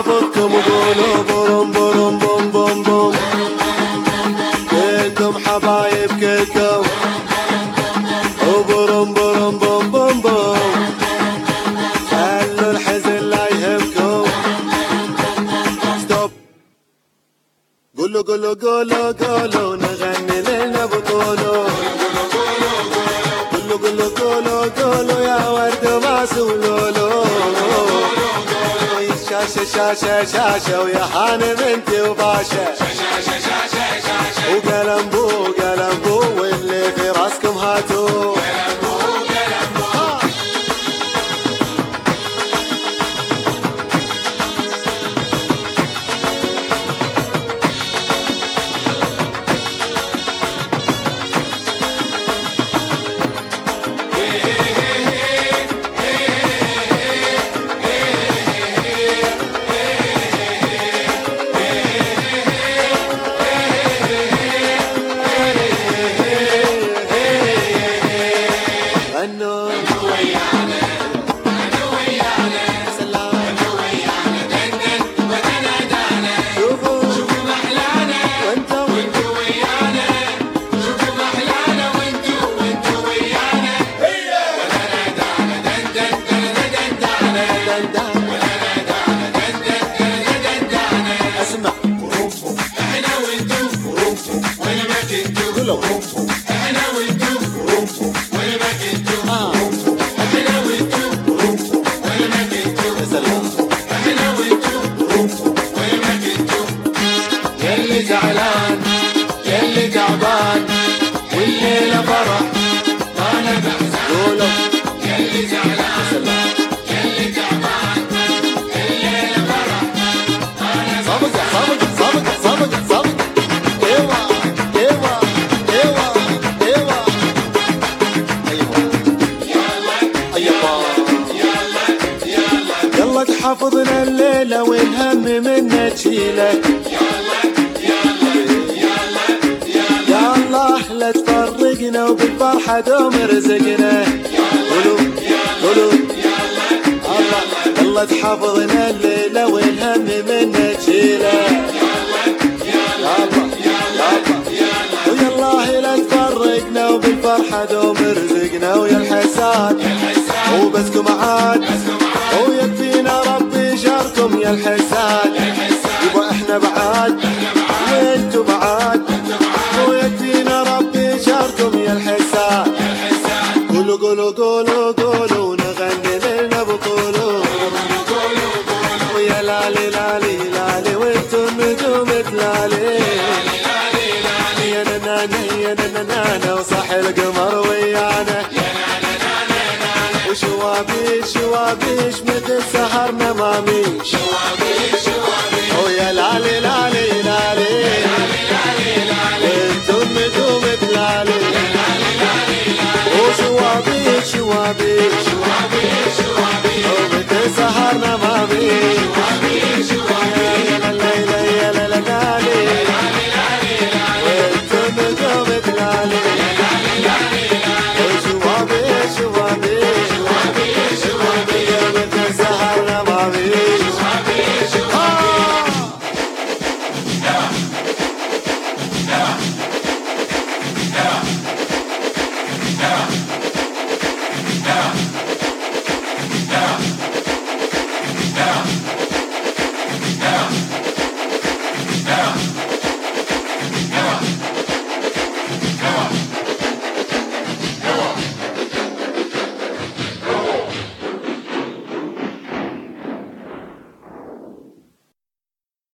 حافظكم وقولوا بروم بروم بوم بوم بوم. كلكم حبايب كلكم وبروم بروم بوم بوم بوم. خلوا الحزن لا يهمكم. ستوب. قولوا قولوا قولوا قولوا نغني لنا بطولوا. قولوا قولوا قولوا قولوا يا ورد وما سولولو. شاشة شاشة شاشة ويا حانم انتي وباشا. وقلم بو قلم بو واللي في راسكم هاتوا. يلي زعلان يلي تعبان والليلة فرح ما نبحث. يلي زعلان يلي تعبان والليلة فرح ما نبحث. صبق صبق صبق صبق. ايوه ايوه ايوه ايوه ايوه ايوه يلا تحافظنا الليلة والهم منا تشيله. لا تفرقنا وبالفرحة دوم رزقنا. قولوا قولوا الله. يلا تحافظنا الليلة والهم منا تشيله. ويالله لا تفرقنا وبالفرحة دوم رزقنا. ويا الحساد وبسكم عاد ويكفينا ربي شركم يا الحساد. يبا احنا بعاد وانتو بعاد ويكفينا ربي شركم يا الحساد. قولوا قولوا قولوا قولوا نغني لنا بطولوا. ويا لالي لالي لالي وانتو النجوم تلالي. يا نانا يا نانا وصح القمر ويانا. وشوابيش شوابيش مثل سهرنا ماميش. ويا لالي لالي لالي وانتو النجوم تلالي. وشوابيش شوابيش ومثل سهرنا ماميش. يا ليلى يا ليلى لالي وانتو النجوم تلالي. وشوابيش شوابيش ومثل سهرنا ماميش. Yeah.